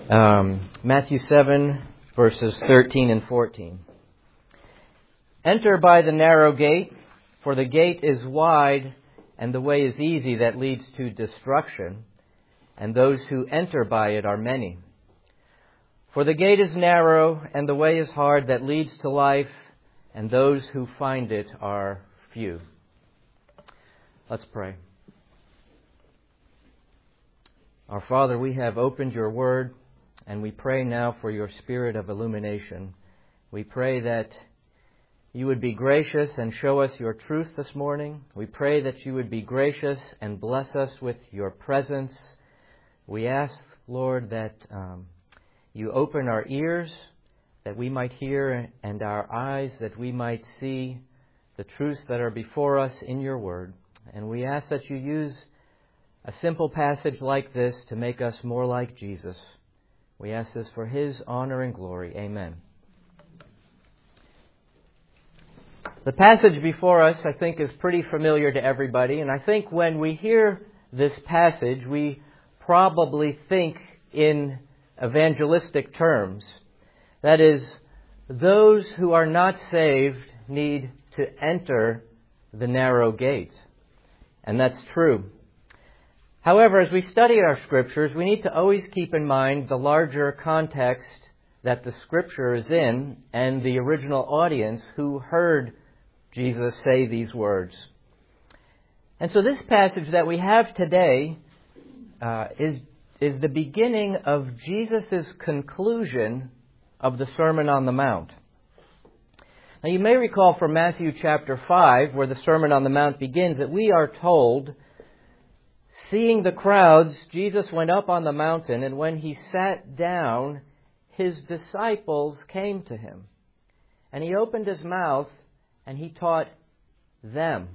Matthew 7, verses 13 and 14. Enter by the narrow gate, for the gate is wide and the way is easy that leads to destruction, and those who enter by it are many. For the gate is narrow and the way is hard that leads to life, and those who find it are few. Let's pray. Our Father, we have opened your word, and we pray now for your spirit of illumination. We pray that you would be gracious and show us your truth this morning. We pray that you would be gracious and bless us with your presence. We ask, Lord, that you open our ears that we might hear, and our eyes that we might see the truths that are before us in your word. And we ask that you use a simple passage like this to make us more like Jesus. We ask this for his honor and glory. Amen. The passage before us, I think, is pretty familiar to everybody. And I think when we hear this passage, we probably think in evangelistic terms. That is, those who are not saved need to enter the narrow gate. And that's true. However, as we study our scriptures, we need to always keep in mind the larger context that the scripture is in and the original audience who heard Jesus say these words. And so this passage that we have today is the beginning of Jesus' conclusion of the Sermon on the Mount. Now you may recall from Matthew chapter 5, where the Sermon on the Mount begins, that we are told, seeing the crowds, Jesus went up on the mountain, and when he sat down, his disciples came to him. And he opened his mouth, and he taught them.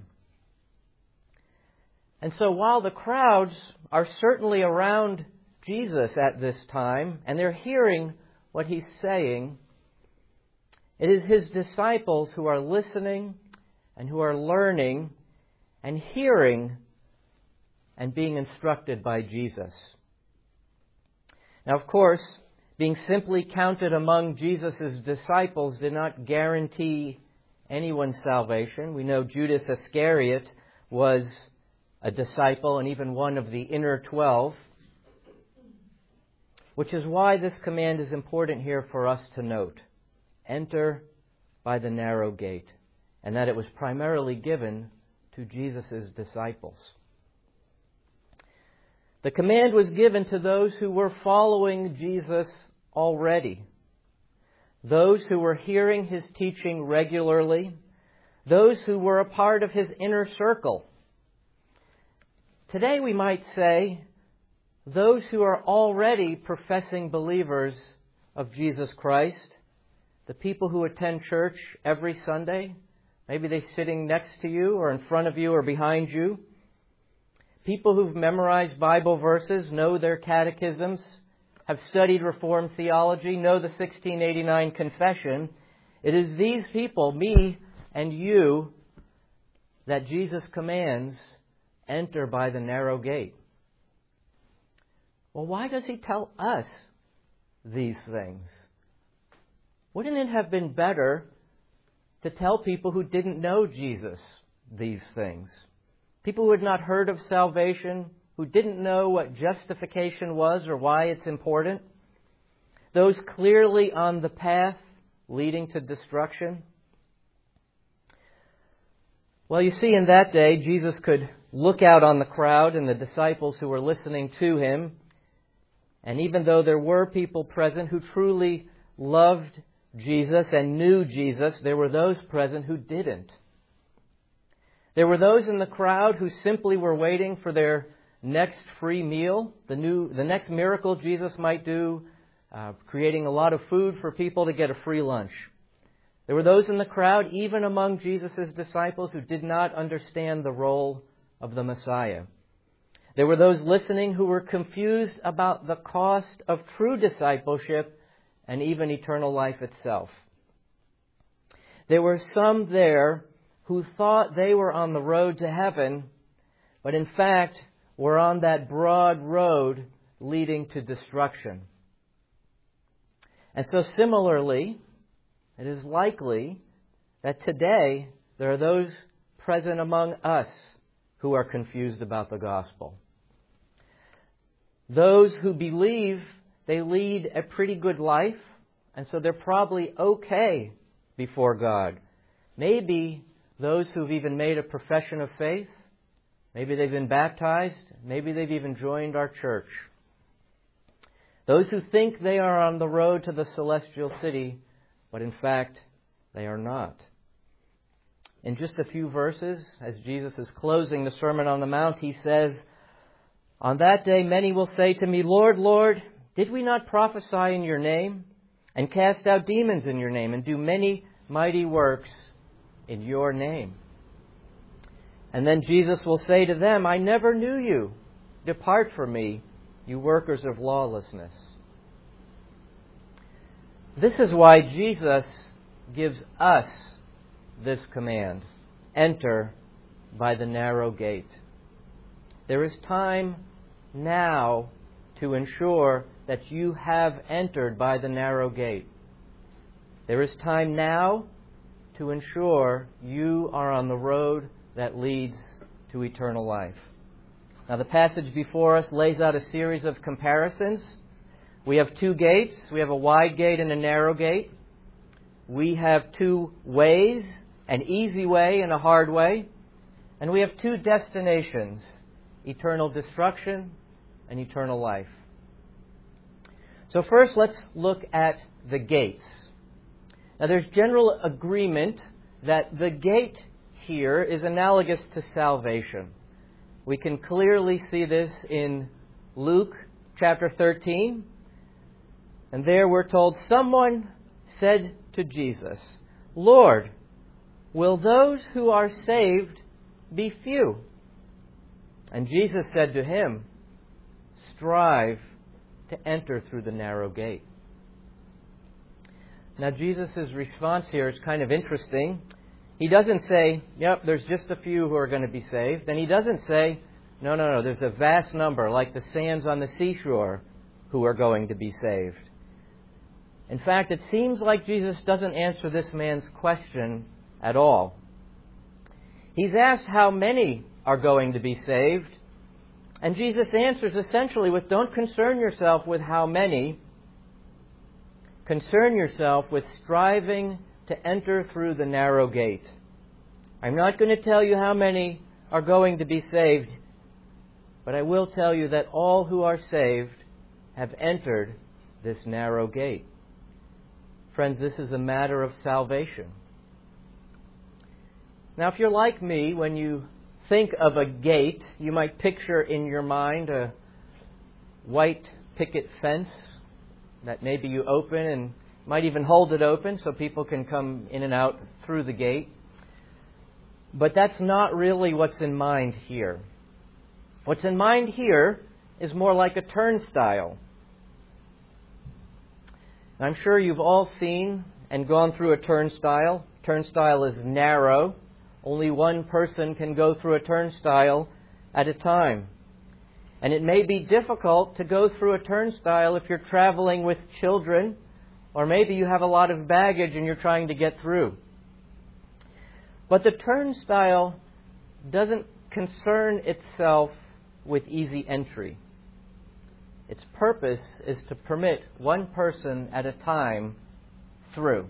And so while the crowds are certainly around Jesus at this time, and they're hearing what he's saying, it is his disciples who are listening and who are learning and hearing and being instructed by Jesus. Now, of course, being simply counted among Jesus' disciples did not guarantee anyone's salvation. We know Judas Iscariot was a disciple and even one of the inner 12, which is why this command is important here for us to note. Enter by the narrow gate, and that it was primarily given to Jesus' disciples. The command was given to those who were following Jesus already, those who were hearing his teaching regularly, those who were a part of his inner circle. Today we might say those who are already professing believers of Jesus Christ, the people who attend church every Sunday, maybe they're sitting next to you or in front of you or behind you, people who've memorized Bible verses, know their catechisms, have studied Reformed theology, know the 1689 Confession. It is these people, me and you, that Jesus commands, enter by the narrow gate. Well, why does he tell us these things? Wouldn't it have been better to tell people who didn't know Jesus these things? People who had not heard of salvation, who didn't know what justification was or why it's important. Those clearly on the path leading to destruction. Well, you see, in that day, Jesus could look out on the crowd and the disciples who were listening to him. And even though there were people present who truly loved Jesus and knew Jesus, there were those present who didn't. There were those in the crowd who simply were waiting for their next free meal, the next miracle Jesus might do, creating a lot of food for people to get a free lunch. There were those in the crowd, even among Jesus' disciples, who did not understand the role of the Messiah. There were those listening who were confused about the cost of true discipleship and even eternal life itself. There were some there who thought they were on the road to heaven, but in fact were on that broad road leading to destruction. And so similarly, it is likely that today there are those present among us who are confused about the gospel. Those who believe they lead a pretty good life, and so they're probably okay before God. Maybe those who've even made a profession of faith, maybe they've been baptized, maybe they've even joined our church. Those who think they are on the road to the celestial city, but in fact, they are not. In just a few verses, as Jesus is closing the Sermon on the Mount, he says, "On that day many will say to me, 'Lord, Lord, did we not prophesy in your name, and cast out demons in your name, and do many mighty works in your name?' And then Jesus will say to them, 'I never knew you. Depart from me, you workers of lawlessness.'" This is why Jesus gives us this command: enter by the narrow gate. There is time now to ensure that you have entered by the narrow gate. There is time now to ensure you are on the road that leads to eternal life. Now, the passage before us lays out a series of comparisons. We have two gates. We have a wide gate and a narrow gate. We have two ways, an easy way and a hard way. And we have two destinations, eternal destruction and eternal life. So first, let's look at the gates. Now, there's general agreement that the gate here is analogous to salvation. We can clearly see this in Luke chapter 13. And there we're told, "Someone said to Jesus, 'Lord, will those who are saved be few?' And Jesus said to him, 'Strive to enter through the narrow gate.'" Now, Jesus' response here is kind of interesting. He doesn't say, "Yep, there's just a few who are going to be saved." And he doesn't say, no, there's a vast number, like the sands on the seashore, who are going to be saved. In fact, it seems like Jesus doesn't answer this man's question at all. He's asked how many are going to be saved, and Jesus answers essentially with, don't concern yourself with how many. Concern yourself with striving to enter through the narrow gate. I'm not going to tell you how many are going to be saved, but I will tell you that all who are saved have entered this narrow gate. Friends, this is a matter of salvation. Now, if you're like me, when you think of a gate, you might picture in your mind a white picket fence that maybe you open and might even hold it open so people can come in and out through the gate. But that's not really what's in mind here. What's in mind here is more like a turnstile. I'm sure you've all seen and gone through a turnstile. Turnstile is narrow. Only one person can go through a turnstile at a time. And it may be difficult to go through a turnstile if you're traveling with children, or maybe you have a lot of baggage and you're trying to get through. But the turnstile doesn't concern itself with easy entry. Its purpose is to permit one person at a time through.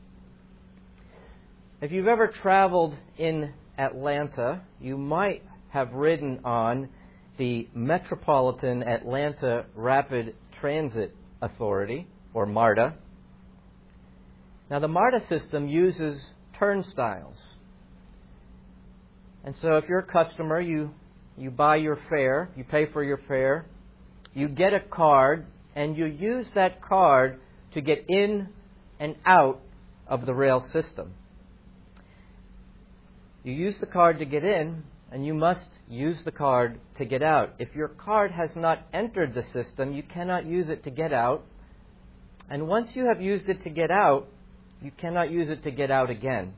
If you've ever traveled in Atlanta, you might have ridden on the Metropolitan Atlanta Rapid Transit Authority, or MARTA. Now, the MARTA system uses turnstiles. And so if you're a customer, you buy your fare, you pay for your fare, you get a card, and you use that card to get in and out of the rail system. You use the card to get in, and you must use the card to get out. If your card has not entered the system, you cannot use it to get out. And once you have used it to get out, you cannot use it to get out again.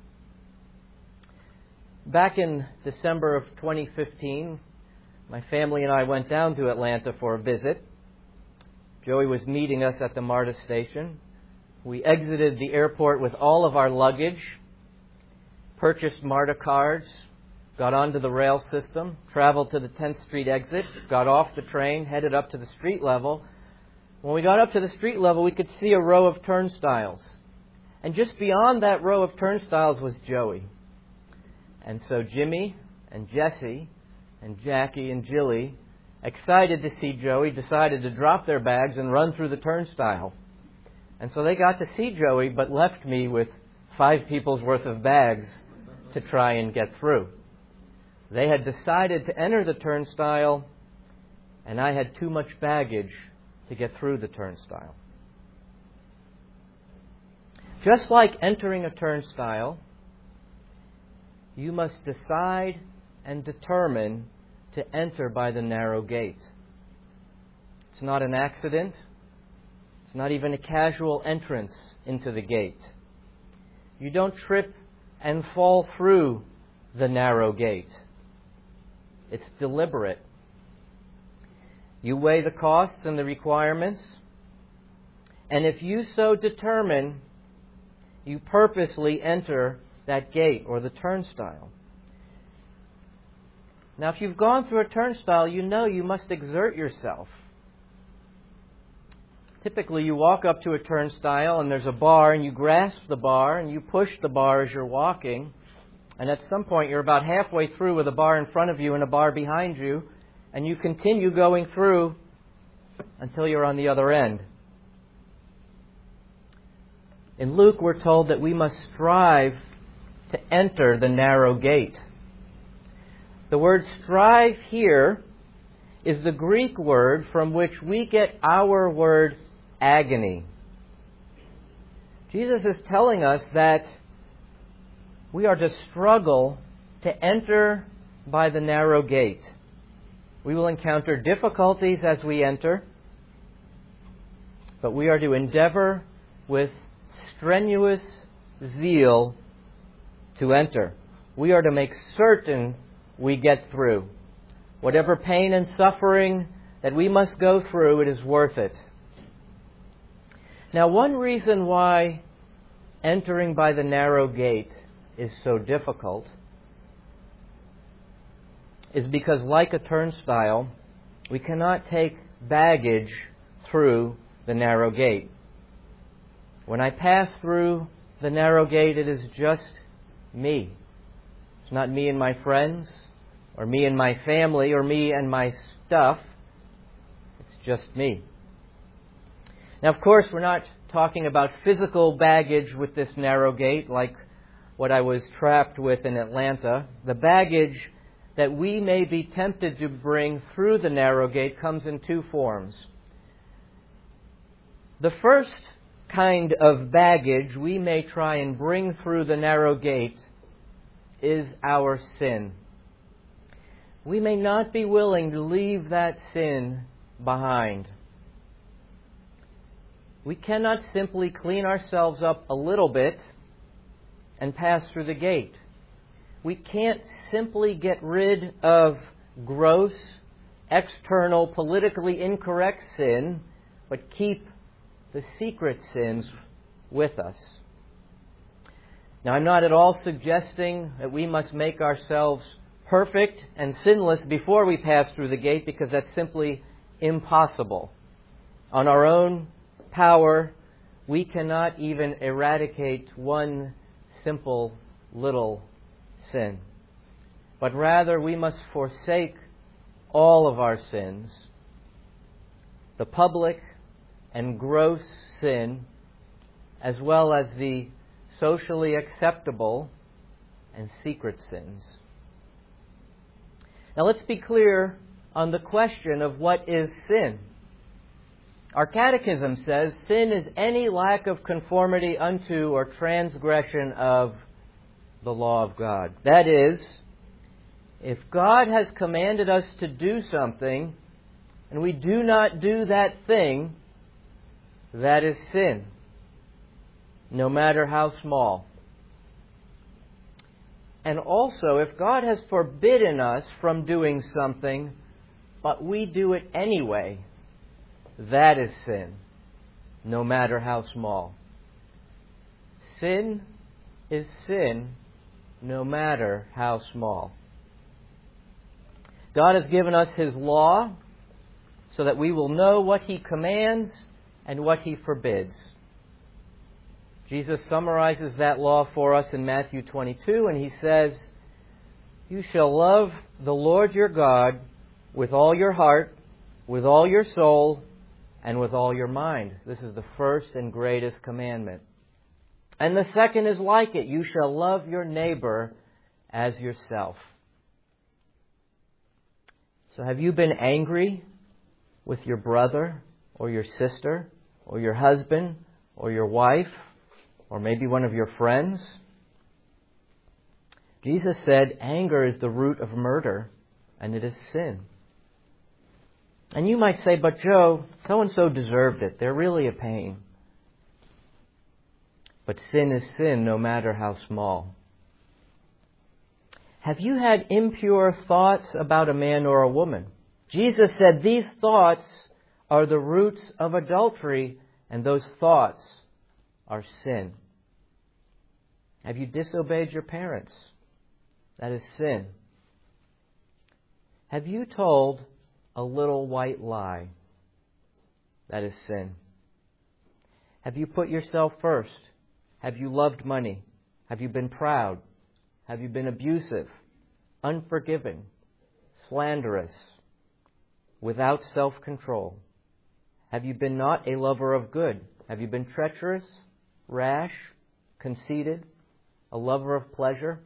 Back in December of 2015, my family and I went down to Atlanta for a visit. Joey was meeting us at the MARTA station. We exited the airport with all of our luggage, purchased MARTA cards, got onto the rail system, traveled to the 10th Street exit, got off the train, headed up to the street level. When we got up to the street level, we could see a row of turnstiles. And just beyond that row of turnstiles was Joey. And so Jimmy and Jesse and Jackie and Jilly, excited to see Joey, decided to drop their bags and run through the turnstile. And so they got to see Joey, but left me with 5 people's worth of bags to try and get through. They had decided to enter the turnstile, and I had too much baggage to get through the turnstile. Just like entering a turnstile, you must decide and determine to enter by the narrow gate. It's not an accident. It's not even a casual entrance into the gate. You don't trip and fall through the narrow gate. It's deliberate. You weigh the costs and the requirements, and if you so determine, you purposely enter that gate or the turnstile. Now, if you've gone through a turnstile, you know you must exert yourself. Typically, you walk up to a turnstile and there's a bar, and you grasp the bar and you push the bar as you're walking. And at some point, you're about halfway through with a bar in front of you and a bar behind you, and you continue going through until you're on the other end. In Luke, we're told that we must strive to enter the narrow gate. The word strive here is the Greek word from which we get our word agony. Jesus is telling us that we are to struggle to enter by the narrow gate. We will encounter difficulties as we enter, but we are to endeavor with strenuous zeal to enter. We are to make certain we get through. Whatever pain and suffering that we must go through, it is worth it. Now, one reason why entering by the narrow gate is so difficult is because, like a turnstile, we cannot take baggage through the narrow gate. When I pass through the narrow gate, it is just me. It's not me and my friends, or me and my family, or me and my stuff. It's just me. Now, of course, we're not talking about physical baggage with this narrow gate like what I was trapped with in Atlanta. The baggage that we may be tempted to bring through the narrow gate comes in 2 forms. The first kind of baggage we may try and bring through the narrow gate is our sin. We may not be willing to leave that sin behind. We cannot simply clean ourselves up a little bit and pass through the gate. We can't simply get rid of gross, external, politically incorrect sin, but keep the secret sins with us. Now, I'm not at all suggesting that we must make ourselves perfect and sinless before we pass through the gate, because that's simply impossible. On our own power, we cannot even eradicate one simple little sin. But rather, we must forsake all of our sins, the public and gross sin, as well as the socially acceptable and secret sins. Now, let's be clear on the question of what is sin. Our catechism says sin is any lack of conformity unto or transgression of the law of God. That is, if God has commanded us to do something and we do not do that thing, that is sin, no matter how small. And also, if God has forbidden us from doing something, but we do it anyway, That is sin, no matter how small. Sin is sin, no matter how small. God has given us His law so that we will know what He commands and what He forbids. Jesus summarizes that law for us in Matthew 22, and He says, "You shall love the Lord your God with all your heart, with all your soul, and with all your mind." This is the first and greatest commandment. And the second is like it. You shall love your neighbor as yourself. So have you been angry with your brother or your sister or your husband or your wife or maybe one of your friends? Jesus said anger is the root of murder and it is sin. And you might say, but Joe, so-and-so deserved it. They're really a pain. But sin is sin, no matter how small. Have you had impure thoughts about a man or a woman? Jesus said these thoughts are the roots of adultery, and those thoughts are sin. Have you disobeyed your parents? That is sin. Have you told a little white lie? That is sin. Have you put yourself first? Have you loved money? Have you been proud? Have you been abusive, unforgiving, slanderous, without self-control? Have you been not a lover of good? Have you been treacherous, rash, conceited, a lover of pleasure?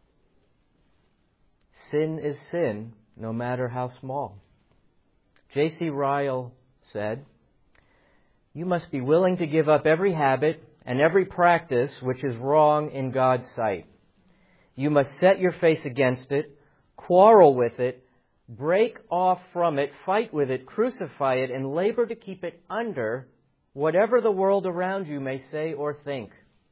Sin is sin, no matter how small. J.C. Ryle said, "You must be willing to give up every habit and every practice which is wrong in God's sight. You must set your face against it, quarrel with it, break off from it, fight with it, crucify it, and labor to keep it under whatever the world around you may say or think.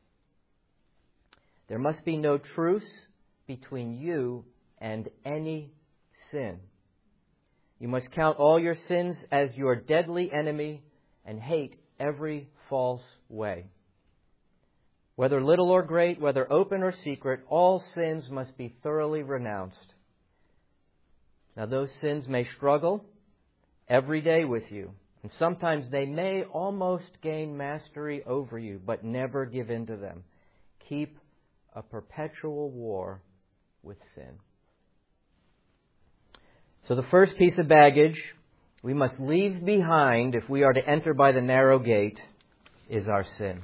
There must be no truce between you and any sin. You must count all your sins as your deadly enemy and hate every false way. Whether little or great, whether open or secret, all sins must be thoroughly renounced. Now, those sins may struggle every day with you, and sometimes they may almost gain mastery over you, but never give in to them. Keep a perpetual war with sin." So the first piece of baggage we must leave behind if we are to enter by the narrow gate is our sin.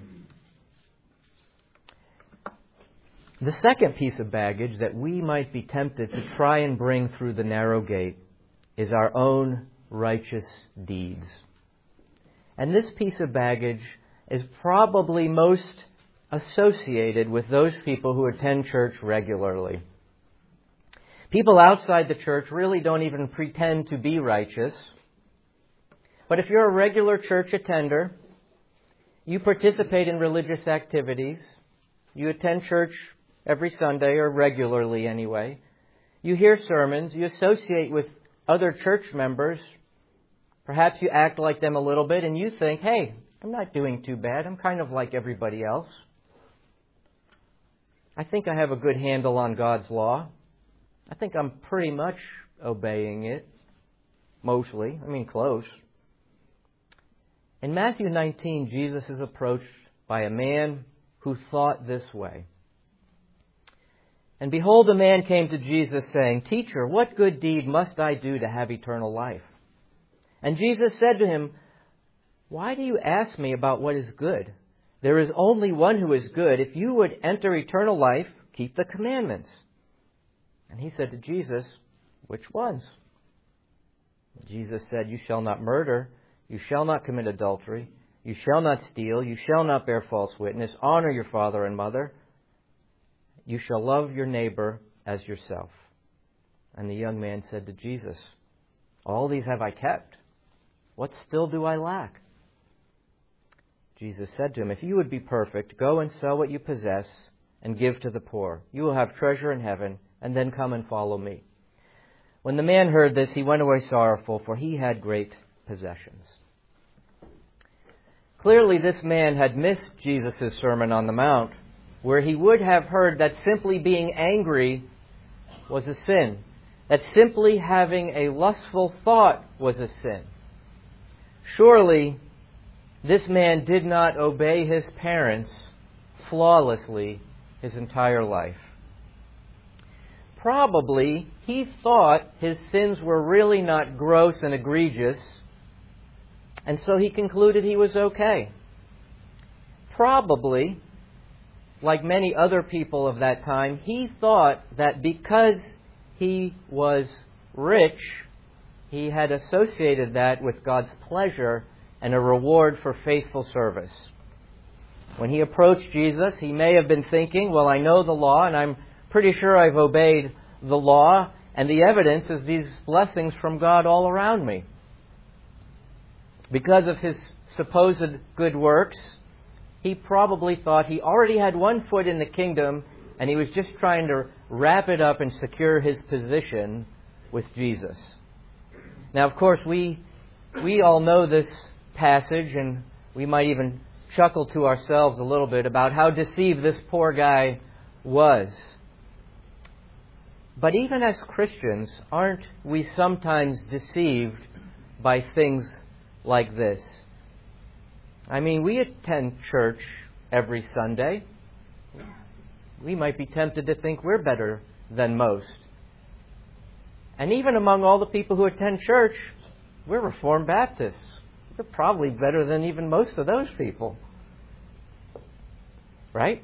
The second piece of baggage that we might be tempted to try and bring through the narrow gate is our own righteous deeds. And this piece of baggage is probably most associated with those people who attend church regularly. People outside the church really don't even pretend to be righteous. But if you're a regular church attender, you participate in religious activities, you attend church every Sunday, or regularly anyway. You hear sermons. You associate with other church members. Perhaps you act like them a little bit, and you think, hey, I'm not doing too bad. I'm kind of like everybody else. I think I have a good handle on God's law. I think I'm pretty much obeying it. Mostly. Close. In Matthew 19, Jesus is approached by a man who thought this way. "And behold, a man came to Jesus saying, 'Teacher, what good deed must I do to have eternal life?' And Jesus said to him, 'Why do you ask me about what is good? There is only one who is good. If you would enter eternal life, keep the commandments.' And he said to Jesus, 'Which ones?' Jesus said, 'You shall not murder. You shall not commit adultery. You shall not steal. You shall not bear false witness. Honor your father and mother. You shall love your neighbor as yourself.' And the young man said to Jesus, 'All these have I kept. What still do I lack?' Jesus said to him, 'If you would be perfect, go and sell what you possess and give to the poor. You will have treasure in heaven, and then come and follow me.' When the man heard this, he went away sorrowful, for he had great possessions." Clearly, this man had missed Jesus' Sermon on the Mount, where he would have heard that simply being angry was a sin, that simply having a lustful thought was a sin. Surely, this man did not obey his parents flawlessly his entire life. Probably he thought his sins were really not gross and egregious, and so he concluded he was okay. Probably, like many other people of that time, he thought that because he was rich, he had associated that with God's pleasure and a reward for faithful service. When he approached Jesus, he may have been thinking, well, I know the law, and I'm pretty sure I've obeyed the law, and the evidence is these blessings from God all around me. Because of his supposed good works, he probably thought he already had one foot in the kingdom, and he was just trying to wrap it up and secure his position with Jesus. Now, of course, we all know this passage, and we might even chuckle to ourselves a little bit about how deceived this poor guy was. But even as Christians, aren't we sometimes deceived by things like this? I mean, we attend church every Sunday. We might be tempted to think we're better than most. And even among all the people who attend church, we're Reformed Baptists. We're probably better than even most of those people. Right?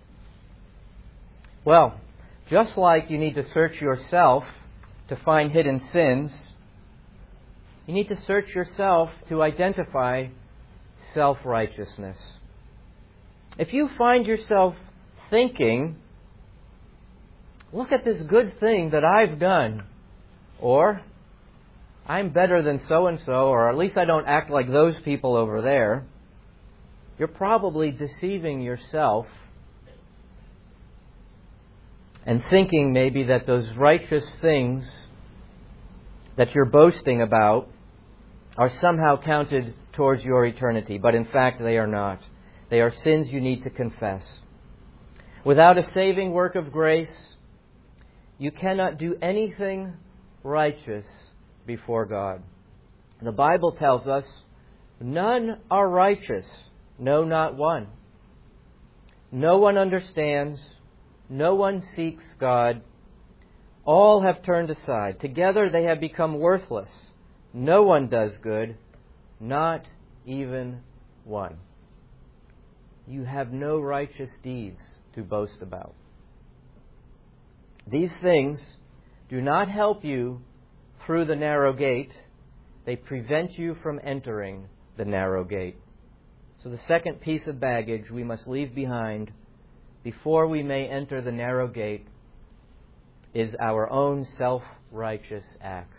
Well, just like you need to search yourself to find hidden sins, you need to search yourself to identify self-righteousness. If you find yourself thinking, look at this good thing that I've done, or I'm better than so-and-so, or at least I don't act like those people over there, you're probably deceiving yourself and thinking maybe that those righteous things that you're boasting about are somehow counted towards your eternity. But in fact, they are not. They are sins you need to confess. Without a saving work of grace, you cannot do anything righteous before God. The Bible tells us, none are righteous, no, not one. No one understands, no one seeks God. All have turned aside. Together they have become worthless. No one does good, not even one. You have no righteous deeds to boast about. These things do not help you through the narrow gate. They prevent you from entering the narrow gate. So the second piece of baggage we must leave behind before we may enter the narrow gate is our own self-righteous acts.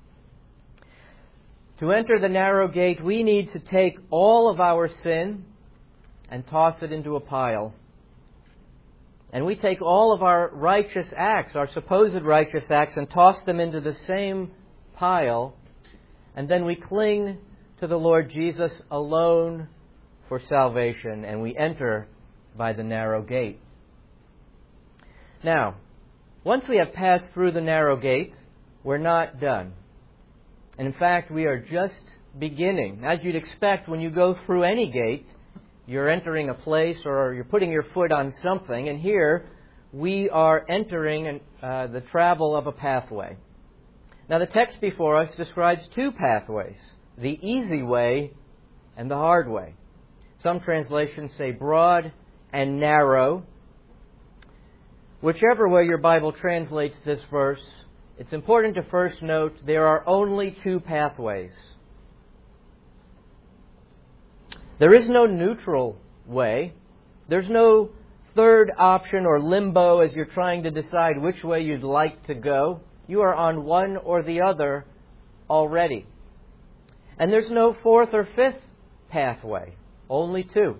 To enter the narrow gate, we need to take all of our sin and toss it into a pile. And we take all of our righteous acts, our supposed righteous acts, and toss them into the same pile. And then we cling to the Lord Jesus alone for salvation, and we enter by the narrow gate. Now, once we have passed through the narrow gate, we're not done. And in fact, we are just beginning. As you'd expect, when you go through any gate, you're entering a place or you're putting your foot on something. And here, we are entering the travel of a pathway. Now, the text before us describes two pathways, the easy way and the hard way. Some translations say broad and narrow. Whichever way your Bible translates this verse, it's important to first note there are only two pathways. There is no neutral way. There's no third option or limbo as you're trying to decide which way you'd like to go. You are on one or the other already. And there's no fourth or fifth pathway. Only two.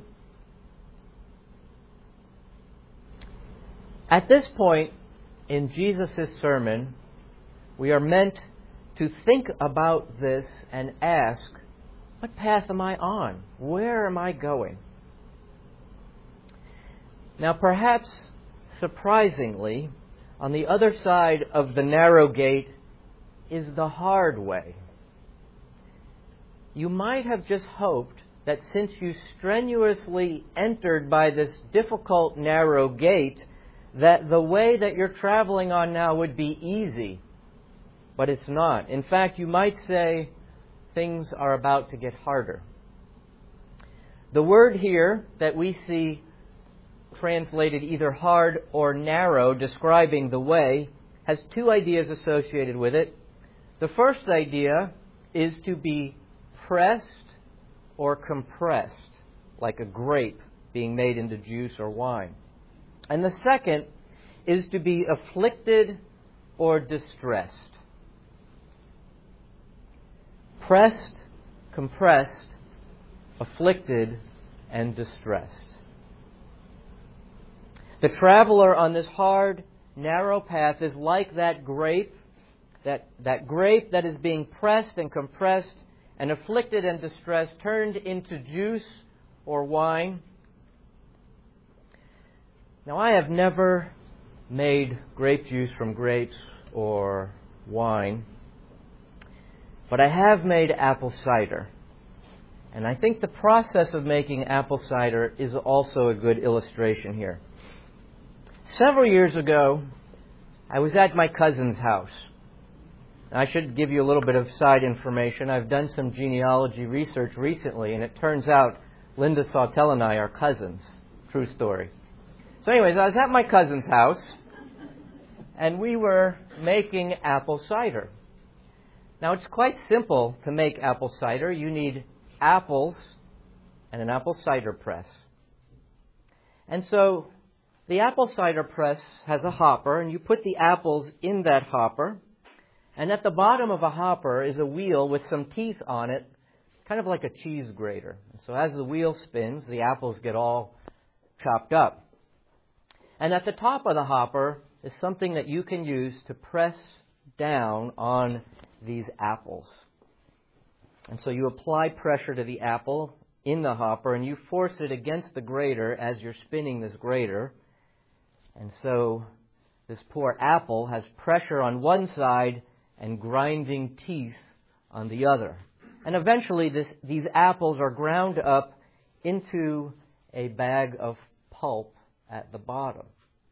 At this point in Jesus' sermon, we are meant to think about this and ask, What path am I on? Where am I going? Now, perhaps surprisingly, on the other side of the narrow gate is the hard way. You might have just hoped that since you strenuously entered by this difficult narrow gate, that the way that you're traveling on now would be easy. But it's not. In fact, you might say things are about to get harder. The word here that we see translated either hard or narrow, describing the way, has two ideas associated with it. The first idea is to be pressed or compressed, like a grape being made into juice or wine. And the second is to be afflicted or distressed. Pressed, compressed, afflicted, and distressed. The traveler on this hard, narrow path is like that grape, that grape that is being pressed and compressed and afflicted and distressed, turned into juice or wine. Now, I have never made grape juice from grapes or wine, but I have made apple cider. And I think the process of making apple cider is also a good illustration here. Several years ago, I was at my cousin's house. I should give you a little bit of side information. I've done some genealogy research recently, and it turns out Linda Sawtell and I are cousins. True story. So anyways, I was at my cousin's house, and we were making apple cider. Now, it's quite simple to make apple cider. You need apples and an apple cider press. And so the apple cider press has a hopper, and you put the apples in that hopper. And at the bottom of a hopper is a wheel with some teeth on it, kind of like a cheese grater. And so as the wheel spins, the apples get all chopped up. And at the top of the hopper is something that you can use to press down on these apples. And so you apply pressure to the apple in the hopper, and you force it against the grater as you're spinning this grater. And so this poor apple has pressure on one side and grinding teeth on the other. And eventually these apples are ground up into a bag of pulp at the bottom.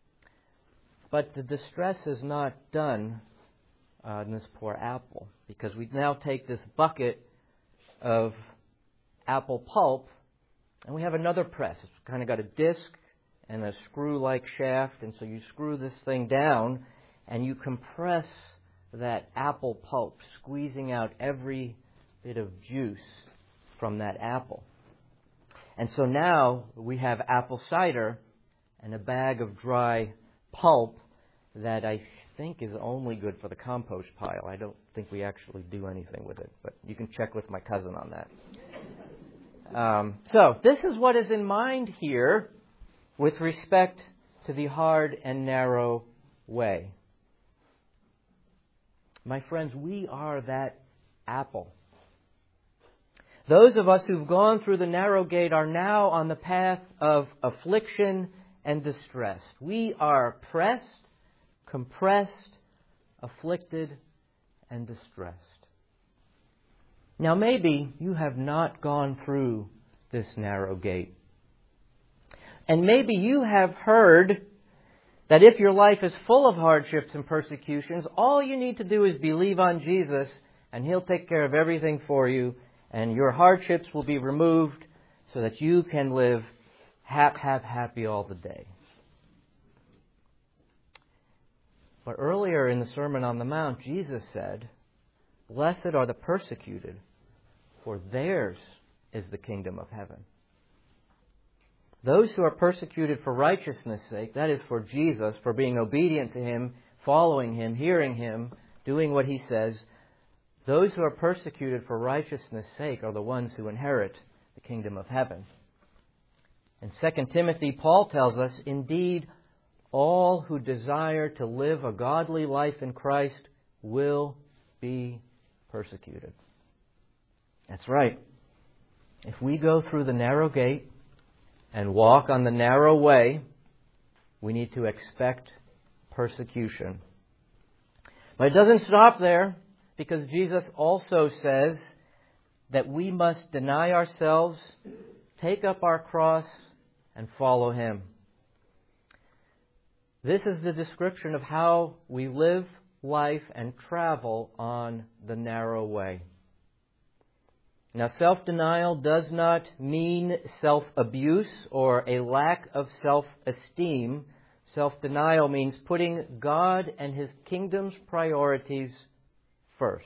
But the distress is not done in this poor apple, because we now take this bucket of apple pulp and we have another press. It's kind of got a disc and a screw-like shaft, and so you screw this thing down and you compress that apple pulp, squeezing out every bit of juice from that apple. And so now we have apple cider and a bag of dry pulp that I think is only good for the compost pile. I don't think we actually do anything with it, but you can check with my cousin on that. So this is what is in mind here with respect to the hard and narrow way. My friends, we are that apple. Those of us who've gone through the narrow gate are now on the path of affliction and distress. We are pressed, compressed, afflicted, and distressed. Now, maybe you have not gone through this narrow gate. And maybe you have heard that if your life is full of hardships and persecutions, all you need to do is believe on Jesus, and He'll take care of everything for you, and your hardships will be removed so that you can live happy all the day. But earlier in the Sermon on the Mount, Jesus said, "Blessed are the persecuted, for theirs is the kingdom of heaven." Those who are persecuted for righteousness' sake, that is for Jesus, for being obedient to Him, following Him, hearing Him, doing what He says, those who are persecuted for righteousness' sake are the ones who inherit the kingdom of heaven. In 2 Timothy, Paul tells us, "Indeed, all who desire to live a godly life in Christ will be persecuted." That's right. If we go through the narrow gate and walk on the narrow way, we need to expect persecution. But it doesn't stop there, because Jesus also says that we must deny ourselves, take up our cross, and follow Him. This is the description of how we live life and travel on the narrow way. Now, self-denial does not mean self-abuse or a lack of self-esteem. Self-denial means putting God and His kingdom's priorities first.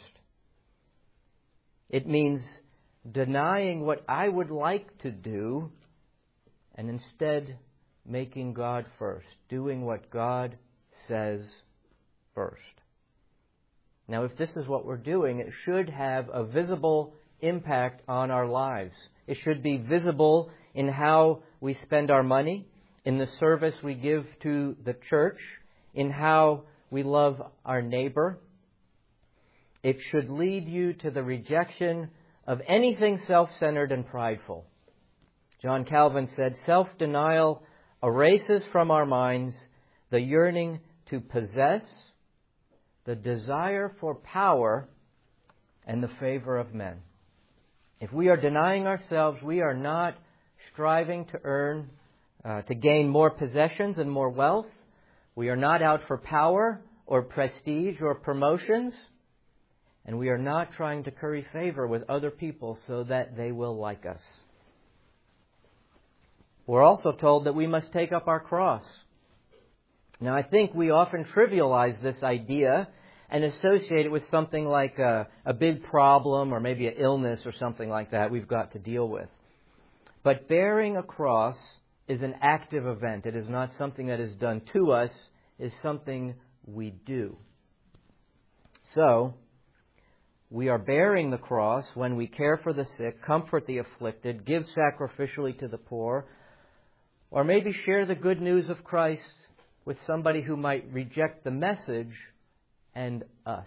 It means denying what I would like to do and instead making God first, doing what God says first. Now, if this is what we're doing, it should have a visible impact on our lives. It should be visible in how we spend our money, in the service we give to the church, in how we love our neighbor. It should lead you to the rejection of anything self-centered and prideful. John Calvin said, self-denial erases from our minds the yearning to possess, the desire for power, and the favor of men. If we are denying ourselves, we are not striving to earn, to gain more possessions and more wealth. We are not out for power or prestige or promotions. And we are not trying to curry favor with other people so that they will like us. We're also told that we must take up our cross. Now, I think we often trivialize this idea and associate it with something like a big problem or maybe an illness or something like that we've got to deal with. But bearing a cross is an active event. It is not something that is done to us. It is something we do. So, we are bearing the cross when we care for the sick, comfort the afflicted, give sacrificially to the poor, or maybe share the good news of Christ with somebody who might reject the message and us.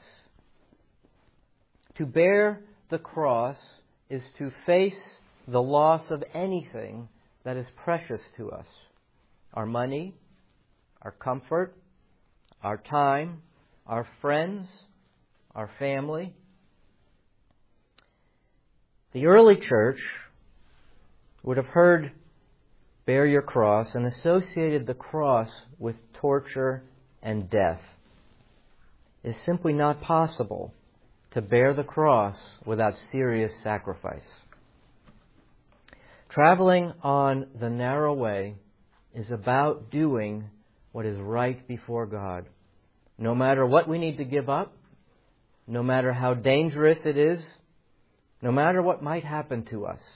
To bear the cross is to face the loss of anything that is precious to us. Our money, our comfort, our time, our friends, our family. The early church would have heard bear your cross and associated the cross with torture and death. It is simply not possible to bear the cross without serious sacrifice. Traveling on the narrow way is about doing what is right before God. No matter what we need to give up, no matter how dangerous it is, no matter what might happen to us.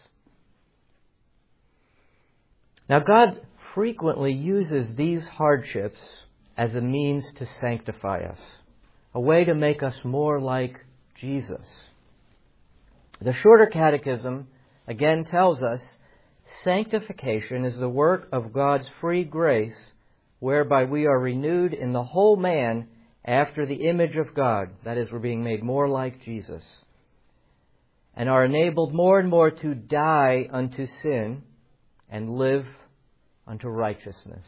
Now, God frequently uses these hardships as a means to sanctify us, a way to make us more like Jesus. The Shorter Catechism again tells us sanctification is the work of God's free grace, whereby we are renewed in the whole man after the image of God. That is, we're being made more like Jesus, and are enabled more and more to die unto sin and live unto righteousness.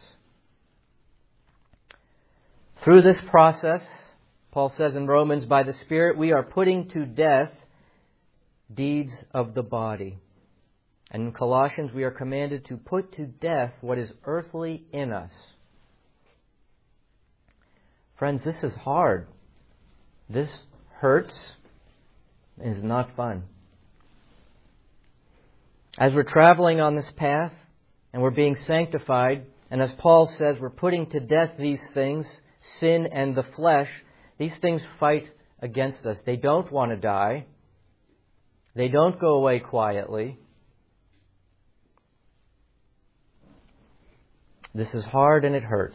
Through this process, Paul says in Romans, by the Spirit we are putting to death deeds of the body. And in Colossians we are commanded to put to death what is earthly in us. Friends, this is hard. This hurts and is not fun. As we're traveling on this path and we're being sanctified, and as Paul says, we're putting to death these things, sin and the flesh, these things fight against us. They don't want to die. They don't go away quietly. This is hard and it hurts.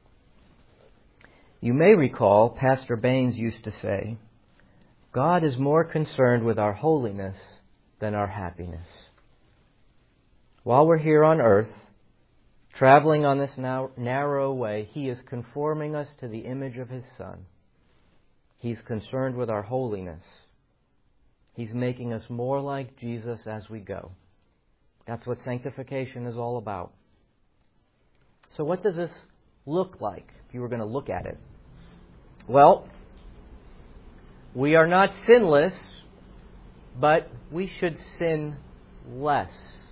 You may recall Pastor Baines used to say, God is more concerned with our holiness than our happiness. While we're here on earth, traveling on this narrow way, He is conforming us to the image of His Son. He's concerned with our holiness. He's making us more like Jesus as we go. That's what sanctification is all about. So what does this look like, if you were going to look at it? Well, we are not sinless, but we should sin less.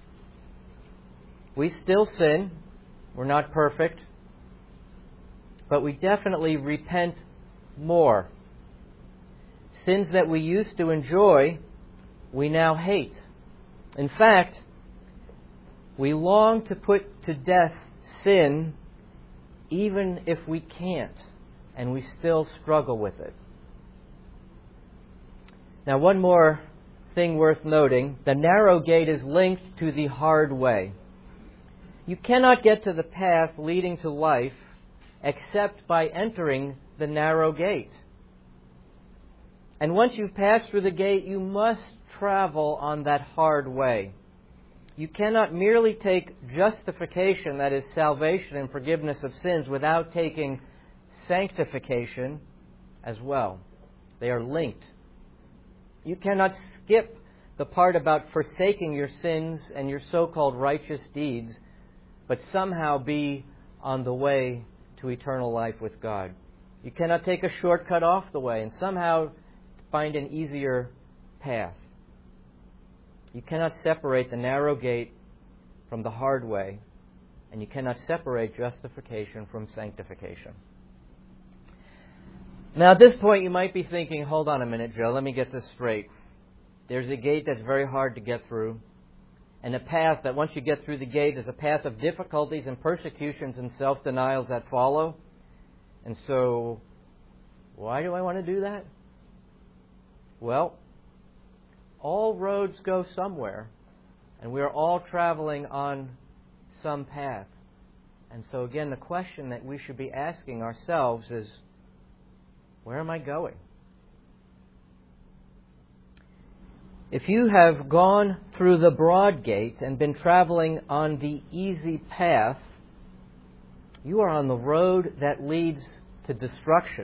We still sin. We're not perfect. But we definitely repent more. Sins that we used to enjoy, we now hate. In fact, we long to put to death sin even if we can't, and we still struggle with it. Now, one more thing worth noting. The narrow gate is linked to the hard way. You cannot get to the path leading to life except by entering the narrow gate. And once you've passed through the gate, you must travel on that hard way. You cannot merely take justification, that is salvation and forgiveness of sins, without taking sanctification as well. They are linked. You cannot skip the part about forsaking your sins and your so-called righteous deeds, but somehow be on the way to eternal life with God. You cannot take a shortcut off the way and somehow find an easier path. You cannot separate the narrow gate from the hard way, and you cannot separate justification from sanctification. Now, at this point, you might be thinking, hold on a minute, Joe, let me get this straight. There's a gate that's very hard to get through, and a path that once you get through the gate is a path of difficulties and persecutions and self-denials that follow. And so, why do I want to do that? Well, all roads go somewhere, and we are all traveling on some path. And so again, the question that we should be asking ourselves is, where am I going? If you have gone through the broad gate and been traveling on the easy path, you are on the road that leads to destruction.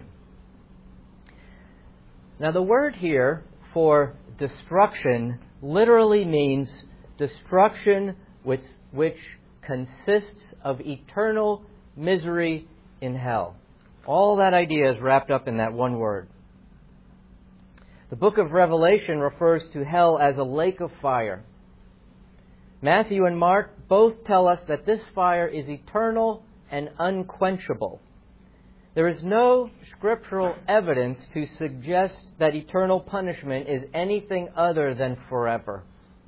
Now, the word here for destruction literally means destruction which consists of eternal misery in hell. All that idea is wrapped up in that one word. The book of Revelation refers to hell as a lake of fire. Matthew and Mark both tell us that this fire is eternal and unquenchable. There is no scriptural evidence to suggest that eternal punishment is anything other than forever.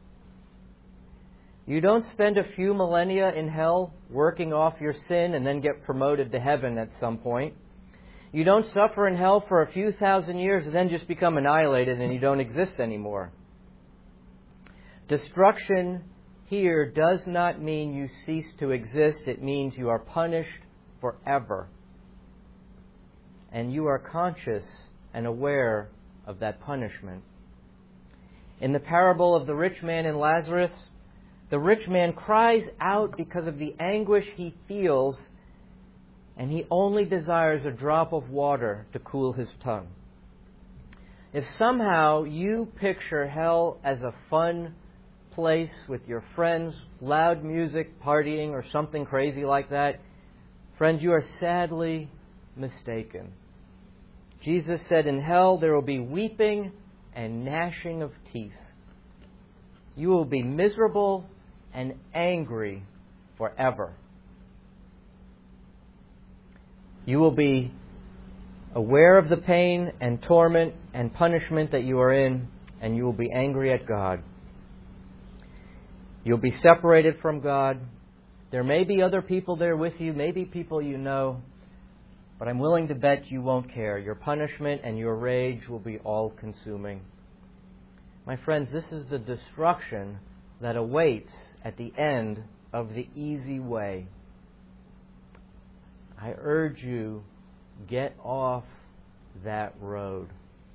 You don't spend a few millennia in hell working off your sin and then get promoted to heaven at some point. You don't suffer in hell for a few thousand years and then just become annihilated and you don't exist anymore. Destruction here does not mean you cease to exist. It means you are punished forever. And you are conscious and aware of that punishment. In the parable of the rich man and Lazarus, the rich man cries out because of the anguish he feels, and he only desires a drop of water to cool his tongue. If somehow you picture hell as a fun place with your friends, loud music, partying, or something crazy like that, friends, you are sadly mistaken. Jesus said in hell there will be weeping and gnashing of teeth. You will be miserable and angry forever. You will be aware of the pain and torment and punishment that you are in, and you will be angry at God. You'll be separated from God. There may be other people there with you, maybe people you know, but I'm willing to bet you won't care. Your punishment and your rage will be all-consuming. My friends, this is the destruction that awaits at the end of the easy way. I urge you, get off that road.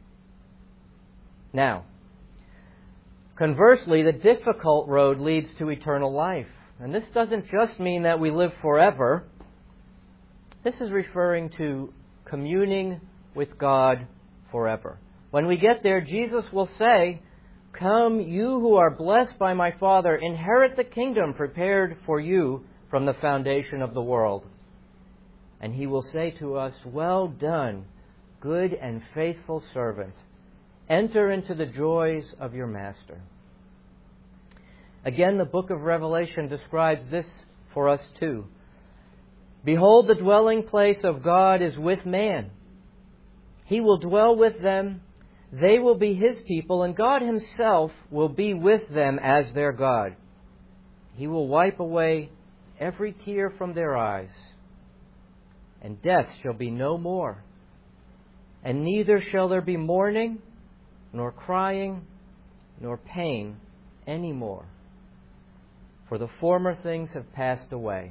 Now, conversely, the difficult road leads to eternal life. And this doesn't just mean that we live forever. This is referring to communing with God forever. When we get there, Jesus will say, Come, you who are blessed by my Father, inherit the kingdom prepared for you from the foundation of the world. And he will say to us, well done, good and faithful servant. Enter into the joys of your master. Again, the book of Revelation describes this for us too. Behold, the dwelling place of God is with man. He will dwell with them. They will be his people, and God himself will be with them as their God. He will wipe away every tear from their eyes, and death shall be no more. And neither shall there be mourning, nor crying, nor pain any more. For the former things have passed away.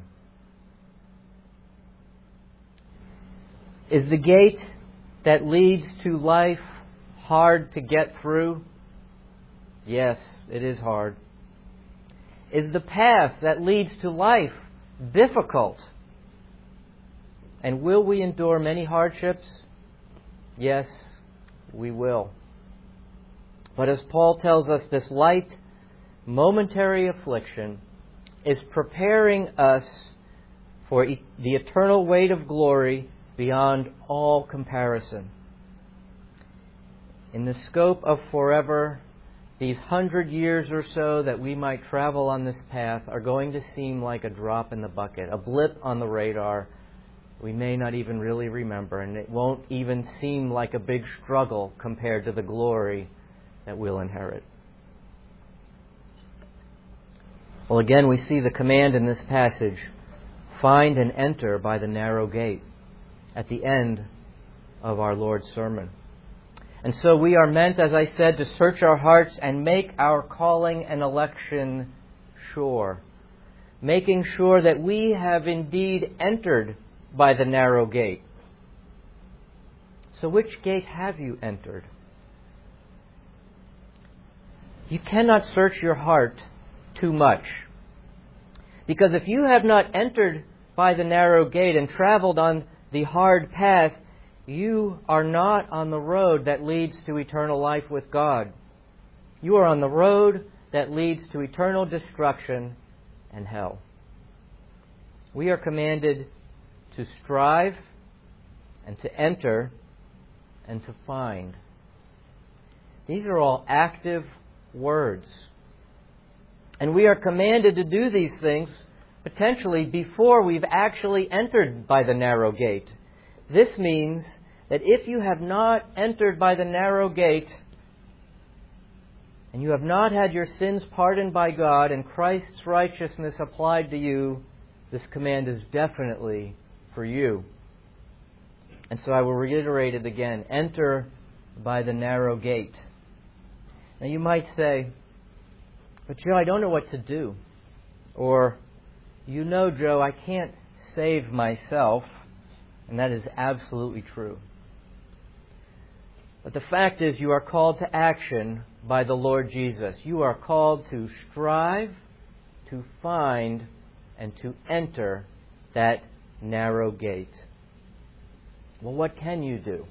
Is the gate that leads to life hard to get through? Yes, it is hard. Is the path that leads to life difficult? And will we endure many hardships? Yes, we will. But as Paul tells us, this light, momentary affliction is preparing us for the eternal weight of glory beyond all comparison. In the scope of forever, these 100 years or so that we might travel on this path are going to seem like a drop in the bucket, a blip on the radar we may not even really remember, and it won't even seem like a big struggle compared to the glory that we'll inherit. Well, again, we see the command in this passage, find and enter by the narrow gate, at the end of our Lord's sermon. And so we are meant, as I said, to search our hearts and make our calling and election sure, making sure that we have indeed entered by the narrow gate. So which gate have you entered? You cannot search your heart too much. Because if you have not entered by the narrow gate and traveled on the hard path, you are not on the road that leads to eternal life with God. You are on the road that leads to eternal destruction and hell. We are commanded to strive and to enter and to find. These are all active words. And we are commanded to do these things potentially before we've actually entered by the narrow gate. This means that if you have not entered by the narrow gate and you have not had your sins pardoned by God and Christ's righteousness applied to you, this command is definitely for you. And so I will reiterate it again. Enter by the narrow gate. Now you might say, but Joe, I don't know what to do. Or, you know, Joe, I can't save myself. And that is absolutely true. But the fact is, you are called to action by the Lord Jesus. You are called to strive, to find, and to enter that narrow gate. Well, what can you do?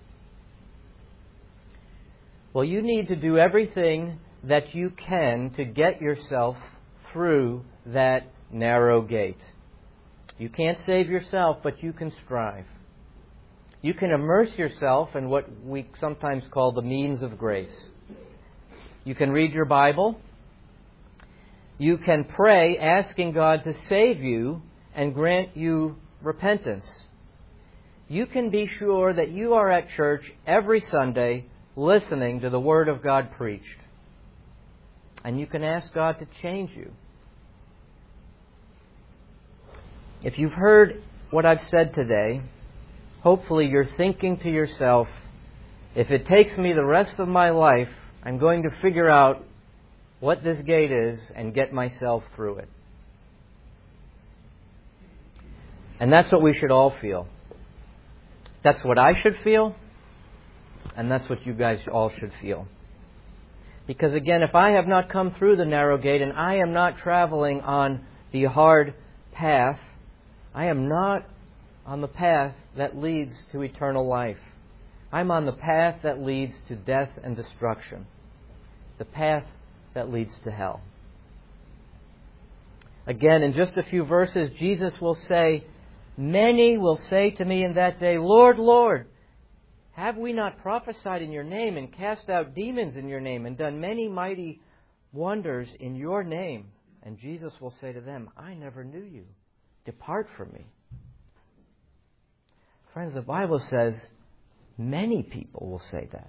Well, you need to do everything that you can to get yourself through that narrow gate. You can't save yourself, but you can strive. You can immerse yourself in what we sometimes call the means of grace. You can read your Bible. You can pray, asking God to save you and grant you repentance. You can be sure that you are at church every Sunday listening to the Word of God preached. And you can ask God to change you. If you've heard what I've said today, hopefully you're thinking to yourself, if it takes me the rest of my life, I'm going to figure out what this gate is and get myself through it. And that's what we should all feel. That's what I should feel, and that's what you guys all should feel. Because again, if I have not come through the narrow gate and I am not traveling on the hard path, I am not on the path that leads to eternal life. I'm on the path that leads to death and destruction. The path that leads to hell. Again, in just a few verses, Jesus will say, "Many will say to me in that day, 'Lord, Lord, have we not prophesied in your name and cast out demons in your name and done many mighty wonders in your name?' And Jesus will say to them, 'I never knew you. Depart from me.'" Friends, the Bible says many people will say that.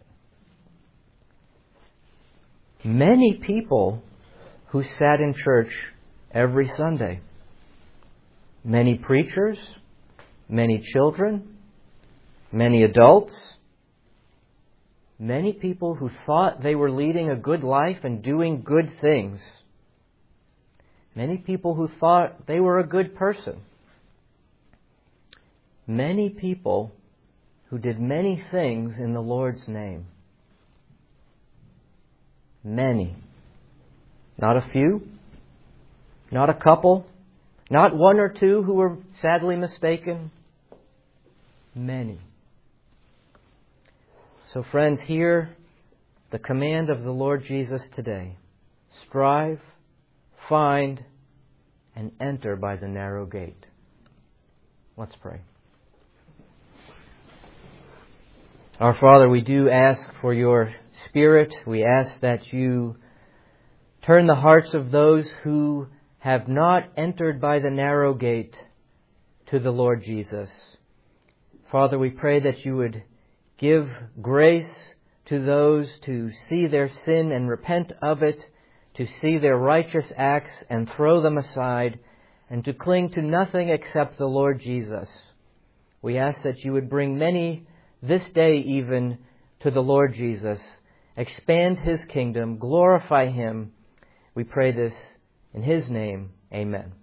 Many people who sat in church every Sunday. Many preachers, many children, many adults, many people who thought they were leading a good life and doing good things. Many people who thought they were a good person. Many people who did many things in the Lord's name. Many. Not a few, not a couple, not one or two who were sadly mistaken. Many. So friends, hear the command of the Lord Jesus today. Strive, find, and enter by the narrow gate. Let's pray. Our Father, we do ask for your Spirit. We ask that you turn the hearts of those who have not entered by the narrow gate to the Lord Jesus. Father, we pray that you would give grace to those to see their sin and repent of it, to see their righteous acts and throw them aside, and to cling to nothing except the Lord Jesus. We ask that you would bring many this day even to the Lord Jesus. Expand His kingdom, glorify Him. We pray this in His name. Amen.